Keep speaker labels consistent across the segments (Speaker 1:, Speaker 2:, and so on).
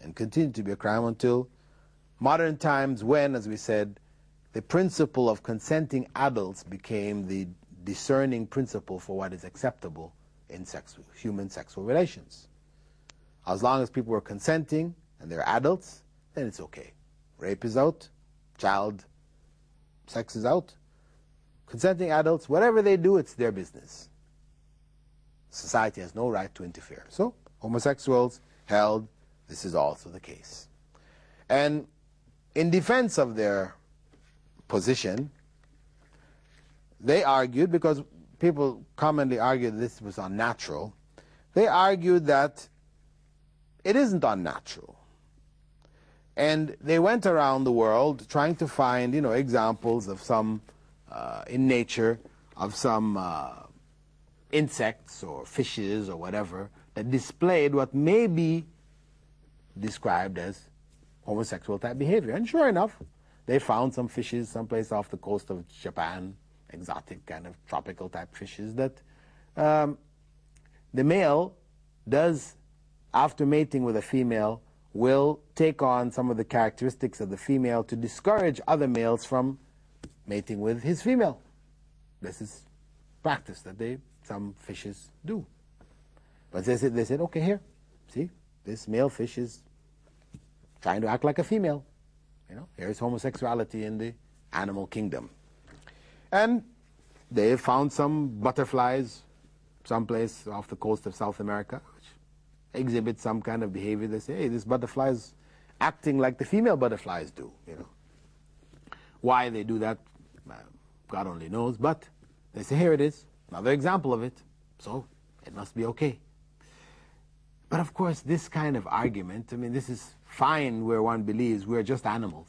Speaker 1: and continued to be a crime until modern times when, as we said, the principle of consenting adults became the discerning principle for what is acceptable in human sexual relations. As long as people were consenting and they're adults, then it's okay. Rape is out, child sex is out. Consenting adults, whatever they do, it's their business. Society has no right to interfere. So homosexuals held this is also the case. And in defense of their position, they argued, because people commonly argue that this was unnatural, they argued that it isn't unnatural. And they went around the world trying to find, examples of some, in nature, of some insects or fishes or whatever that displayed what may be described as homosexual type behavior. And sure enough, they found some fishes someplace off the coast of Japan, exotic kind of tropical type fishes, that the male does, after mating with a female, will take on some of the characteristics of the female to discourage other males from mating with his female. This is practice that some fishes do. But they said, okay, here, see, this male fish is trying to act like a female. Here's homosexuality in the animal kingdom. And they found some butterflies someplace off the coast of South America, which exhibit some kind of behavior. They say, hey, this butterfly is acting like the female butterflies do. Why they do that, God only knows. But they say, here it is, another example of it, so it must be okay. But of course, this kind of argument, this is fine where one believes we're just animals,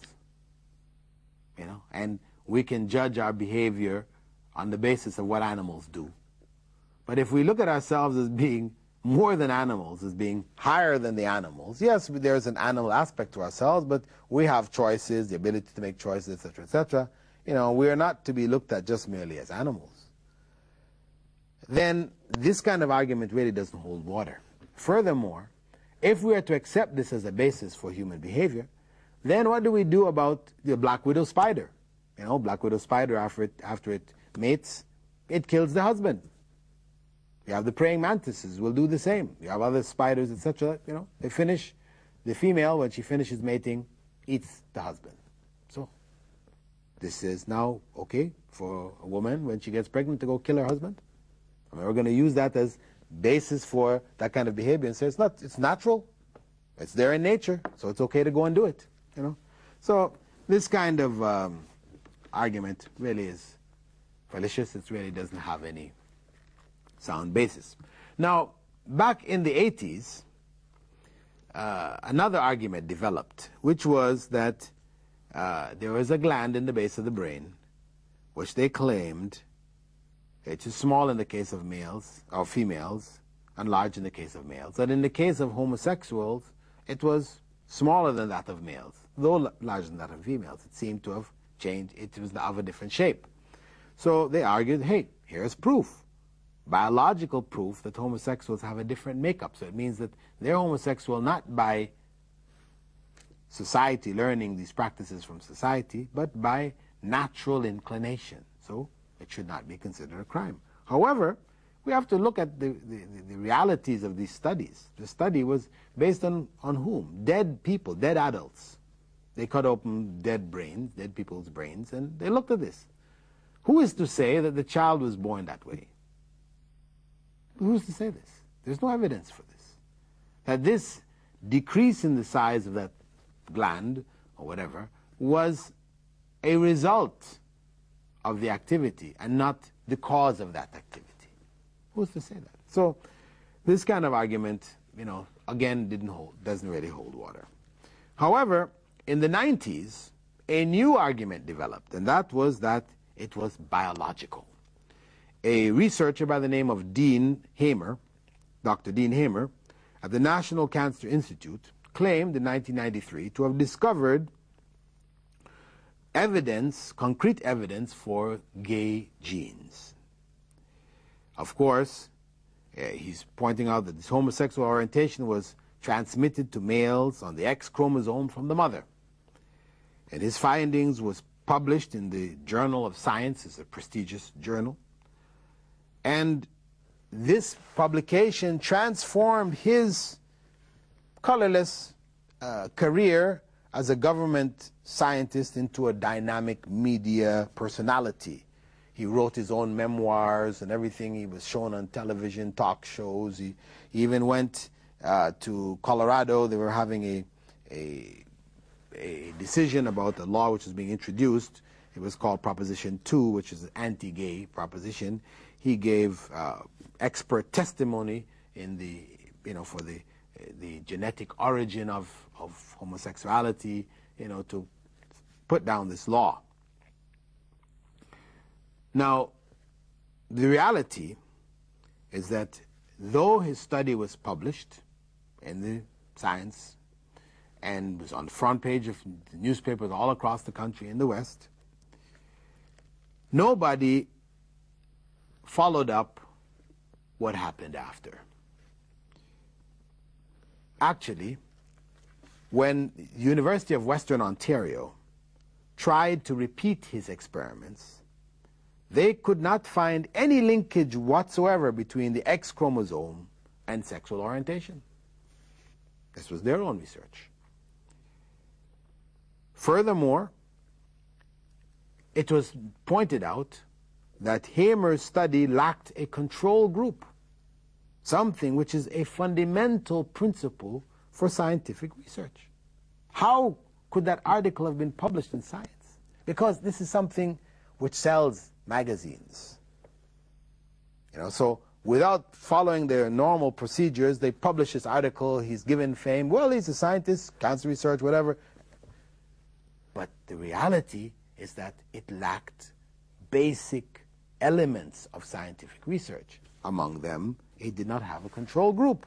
Speaker 1: and we can judge our behavior on the basis of what animals do. But if we look at ourselves as being more than animals, as being higher than the animals, yes, there's an animal aspect to ourselves, but we have choices, the ability to make choices, etc., etc. We are not to be looked at just merely as animals. Then this kind of argument really doesn't hold water. Furthermore, if we are to accept this as a basis for human behavior, then what do we do about the black widow spider? Black widow spider, after it mates, it kills the husband. You have the praying mantises will do the same. You have other spiders, etc. They finish, the female, when she finishes mating, eats the husband. So this is now okay for a woman when she gets pregnant to go kill her husband. We're going to use that as basis for that kind of behavior and say it's natural, it's there in nature, so it's okay to go and do it. So this kind of argument really is fallacious. It really doesn't have any sound basis. Now, back in the 80s, another argument developed, which was that there was a gland in the base of the brain which they claimed it is small in the case of males or females and large in the case of males. That in the case of homosexuals, it was smaller than that of males, though larger than that of females. It seemed to have changed. It was of a different shape. So they argued, hey, here's proof, biological proof that homosexuals have a different makeup. So it means that they're homosexual not by society learning these practices from society, but by natural inclination. So it should not be considered a crime. However, we have to look at the realities of these studies. The study was based on whom? Dead people, dead adults. They cut open dead people's brains, and they looked at this. Who is to say that the child was born that way? Who's to say this? There's no evidence for this. That this decrease in the size of that gland, or whatever, was a result of the activity and not the cause of that activity. Who's to say that? So this kind of argument, again, doesn't really hold water. However, in the 90s, a new argument developed, and that was that it was biological. A researcher by the name of Dean Hamer, Dr. Dean Hamer, at the National Cancer Institute, claimed in 1993 to have discovered concrete evidence for gay genes. Of course, he's pointing out that this homosexual orientation was transmitted to males on the X chromosome from the mother. And his findings was published in the Journal of Science, it's a prestigious journal. And this publication transformed his colorless career as a government scientist into a dynamic media personality. He wrote his own memoirs and everything. He was shown on television, talk shows. He even went to Colorado. They were having a decision about a law which was being introduced. It was called Proposition 2, which is an anti-gay proposition. He gave expert testimony in the, for the genetic origin of homosexuality, to put down this law. Now, the reality is that though his study was published in the Science and was on the front page of the newspapers all across the country in the West, nobody followed up what happened after. Actually, when the University of Western Ontario tried to repeat his experiments, they could not find any linkage whatsoever between the X chromosome and sexual orientation. This was their own research. Furthermore, it was pointed out that Hamer's study lacked a control group, something which is a fundamental principle for scientific research. How could that article have been published in Science? Because this is something which sells magazines. So without following their normal procedures, they publish this article, he's given fame, well, he's a scientist, cancer research, whatever. But the reality is that it lacked basic elements of scientific research. Among them, it did not have a control group.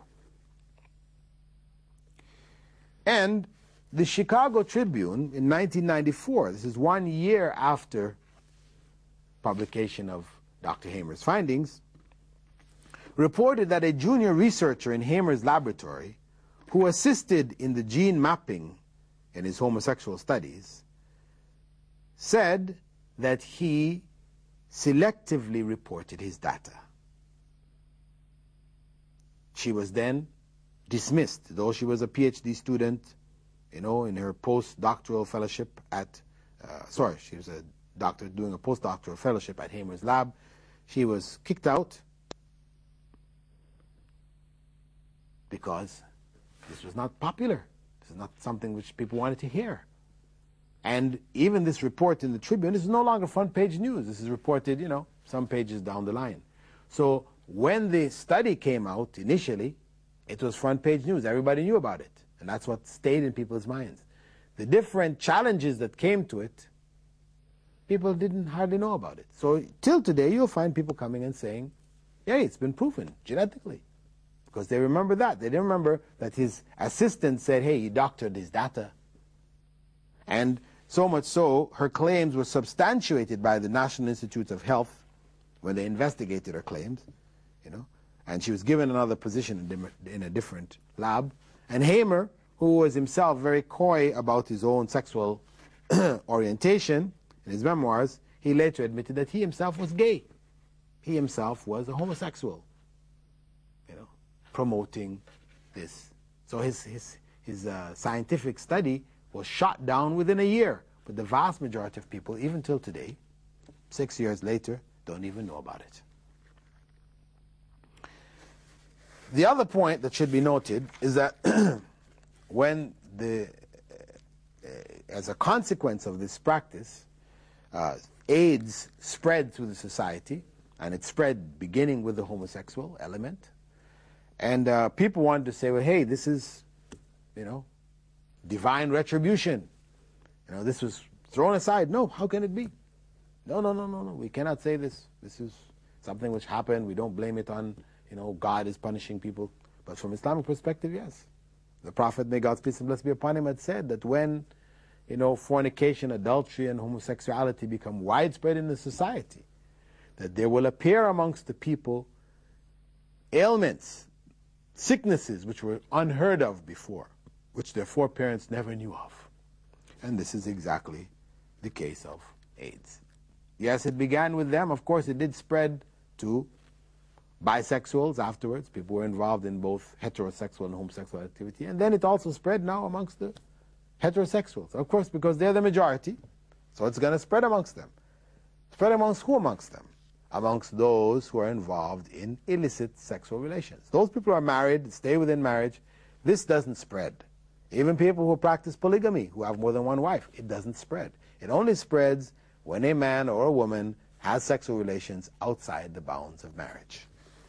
Speaker 1: And the Chicago Tribune in 1994, this is 1 year after publication of Dr. Hamer's findings, reported that a junior researcher in Hamer's laboratory who assisted in the gene mapping in his homosexual studies said that he selectively reported his data. She was then dismissed, though she was a PhD student, in her postdoctoral fellowship at, she was a doctor doing a postdoctoral fellowship at Hamer's lab. She was kicked out because this was not popular. This is not something which people wanted to hear. And even this report in the Tribune is no longer front page news. This is reported, some pages down the line. So when the study came out initially, it was front page news. Everybody knew about it. And that's what stayed in people's minds. The different challenges that came to it, people didn't hardly know about it. So till today, you'll find people coming and saying, yeah, it's been proven genetically. Because they remember that. They didn't remember that his assistant said, hey, he doctored his data. And so much so, her claims were substantiated by the National Institutes of Health when they investigated her claims, and she was given another position in a different lab. And Hamer, who was himself very coy about his own sexual orientation, in his memoirs, he later admitted that he himself was gay. He himself was a homosexual, promoting this. So his scientific study was shot down within a year. But the vast majority of people, even till today, 6 years later, don't even know about it. The other point that should be noted is that when as a consequence of this practice, AIDS spread through the society, and it spread beginning with the homosexual element, and people wanted to say, well, hey, this is, divine retribution. This was thrown aside. No, how can it be? No, we cannot say this. This is something which happened. We don't blame it on, God is punishing people. But from Islamic perspective, yes. The Prophet, may God's peace and blessings be upon him, had said that when, fornication, adultery, and homosexuality become widespread in the society, that there will appear amongst the people ailments sicknesses which were unheard of before, which their foreparents never knew of. And this is exactly the case of AIDS. Yes, it began with them. Of course, it did spread to bisexuals afterwards. People were involved in both heterosexual and homosexual activity. And then it also spread now amongst the heterosexuals. Of course, because they're the majority, so it's going to spread amongst them. Spread amongst who amongst them? Amongst those who are involved in illicit sexual relations. Those people who are married, stay within marriage, this doesn't spread. Even people who practice polygamy, who have more than one wife, it doesn't spread. It only spreads when a man or a woman has sexual relations outside the bounds of marriage.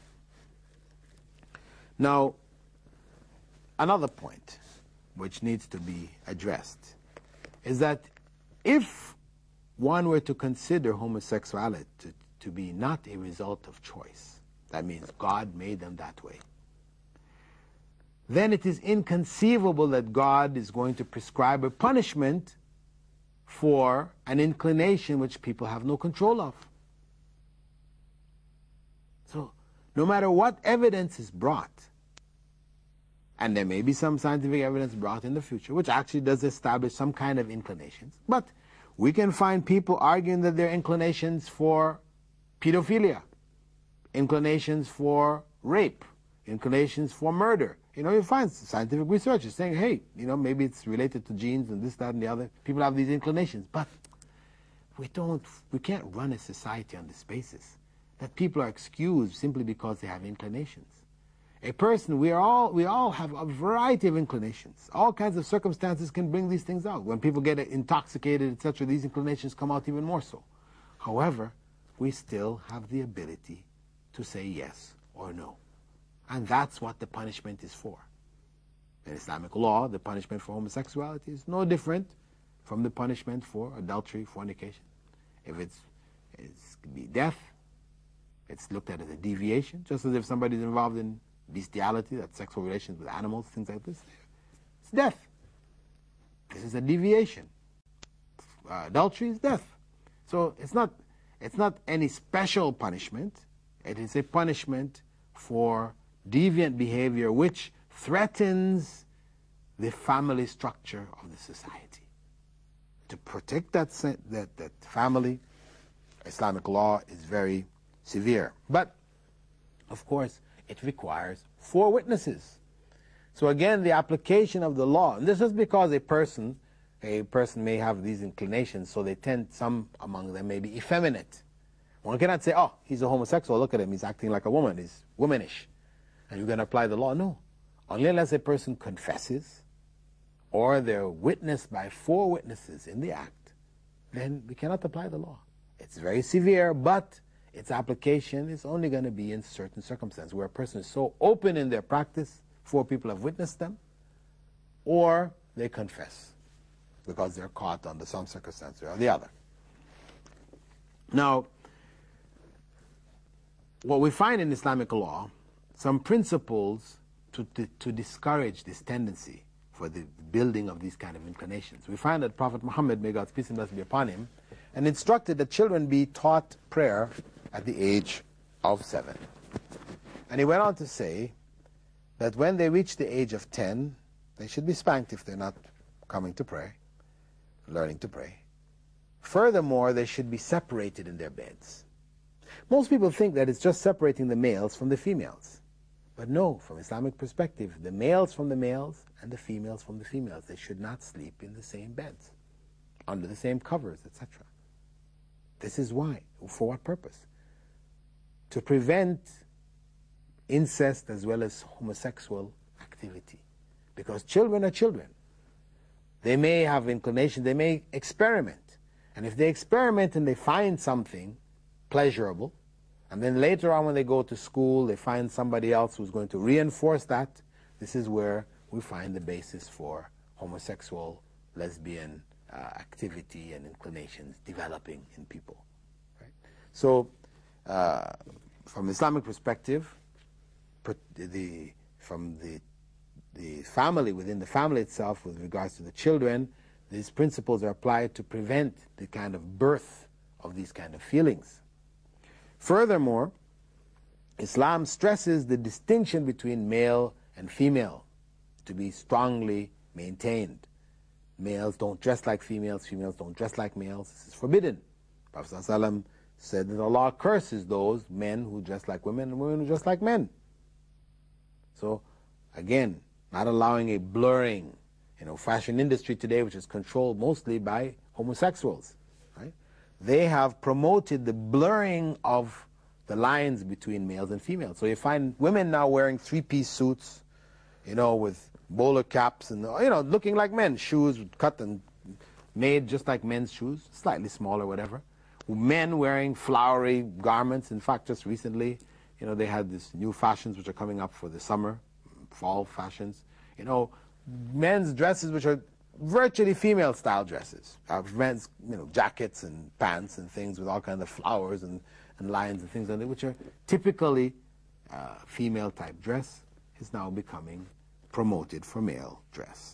Speaker 1: Now, another point which needs to be addressed is that if one were to consider homosexuality to be not a result of choice, that means God made them that way, then it is inconceivable that God is going to prescribe a punishment for an inclination which people have no control of. So, no matter what evidence is brought, and there may be some scientific evidence brought in the future, which actually does establish some kind of inclinations, but we can find people arguing that their inclinations for pedophilia, inclinations for rape, inclinations for murder. You know, you find scientific researchers saying, hey, you know, maybe it's related to genes and this, that, and the other. People have these inclinations, but we can't run a society on this basis, that people are excused simply because they have inclinations. A person, we all have a variety of inclinations. All kinds of circumstances can bring these things out. When people get intoxicated, etc., these inclinations come out even more so. However, we still have the ability to say yes or no. And that's what the punishment is for. In Islamic law, the punishment for homosexuality is no different from the punishment for adultery, fornication. If it's could be death, it's looked at as a deviation, just as if somebody's involved in bestiality, that's sexual relations with animals, things like this. It's death. This is a deviation. Adultery is death. So it's not any special punishment. It is a punishment for deviant behavior which threatens the family structure of the society. To protect that family, Islamic law is very severe. But, of course, it requires 4 witnesses. So again, the application of the law, and this is because a person may have these inclinations, so some among them may be effeminate. One cannot say, oh, he's a homosexual, look at him, he's acting like a woman, he's womanish, and you're going to apply the law. No. Only unless a person confesses, or they're witnessed by 4 witnesses in the act, then we cannot apply the law. It's very severe, but its application is only going to be in certain circumstances, where a person is so open in their practice, 4 people have witnessed them, or they confess, because they're caught under some circumstance or the other. Now, what we find in Islamic law, some principles to discourage this tendency for the building of these kind of inclinations. We find that Prophet Muhammad, may God's peace and blessing be upon him, and instructed that children be taught prayer at the age of 7. And he went on to say that when they reach the age of 10, they should be spanked if they're not coming to pray, learning to pray. Furthermore, they should be separated in their beds. Most people think that it's just separating the males from the females. But no, from Islamic perspective, the males from the males and the females from the females, they should not sleep in the same beds, under the same covers, etc. This is why. For what purpose? To prevent incest as well as homosexual activity. Because children are children. They may have inclination, they may experiment. And if they experiment and they find something pleasurable, and then later on when they go to school, they find somebody else who's going to reinforce that, this is where we find the basis for homosexual, lesbian activity and inclinations developing in people. Right? So, from Islamic perspective, from the family, within the family itself, with regards to the children, these principles are applied to prevent the kind of birth of these kind of feelings. Furthermore, Islam stresses the distinction between male and female to be strongly maintained. Males don't dress like females, females don't dress like males. This is forbidden. Prophet ﷺ said that Allah curses those men who dress like women and women who dress like men. So, again, not allowing a blurring. Fashion industry today, which is controlled mostly by homosexuals, right? They have promoted the blurring of the lines between males and females. So you find women now wearing three-piece suits, with bowler caps and, looking like men. Shoes cut and made just like men's shoes, slightly smaller, whatever. Men wearing flowery garments. In fact, just recently, they had these new fashions which are coming up for the summer, fall fashions. Men's dresses which are virtually female-style dresses. Men's, jackets and pants and things with all kinds of flowers and lines and things like that, which are typically female-type dress, is now becoming promoted for male dress.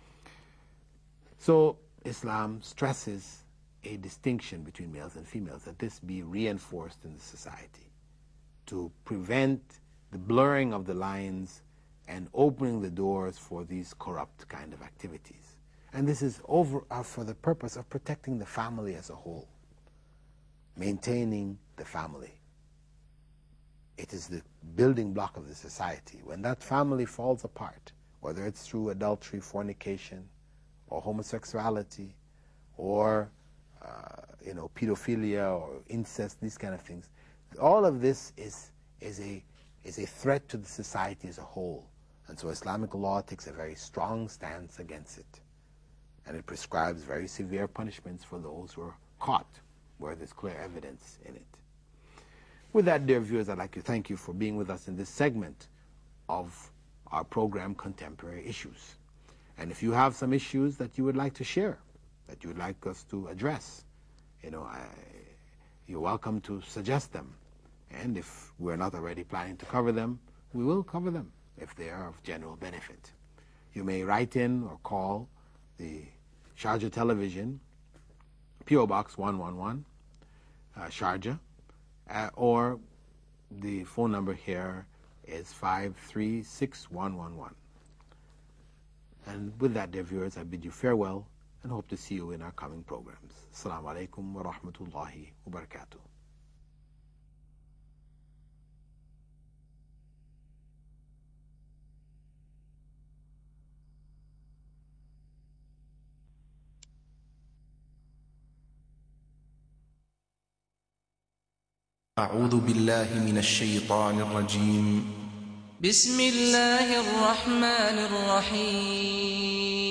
Speaker 1: So Islam stresses a distinction between males and females, that this be reinforced in the society to prevent the blurring of the lines and opening the doors for these corrupt kind of activities. And this is for the purpose of protecting the family as a whole, maintaining the family. It is the building block of the society. When that family falls apart, whether it's through adultery, fornication, or homosexuality, or pedophilia, or incest, these kind of things, all of this is a threat to the society as a whole. And so Islamic law takes a very strong stance against it. And it prescribes very severe punishments for those who are caught where there's clear evidence in it. With that, dear viewers, I'd like to thank you for being with us in this segment of our program, Contemporary Issues. And if you have some issues that you would like to share, that you would like us to address, you're welcome to suggest them. And if we're not already planning to cover them, we will cover them if they are of general benefit. You may write in or call the Sharjah Television, P.O. Box 111, Sharjah, or the phone number here is 536-111. And with that, dear viewers, I bid you farewell and hope to see you in our coming programs. Assalamu alaikum wa rahmatullahi wa barakatuh.
Speaker 2: أعوذ بالله من الشيطان الرجيم.
Speaker 3: بسم الله الرحمن الرحيم.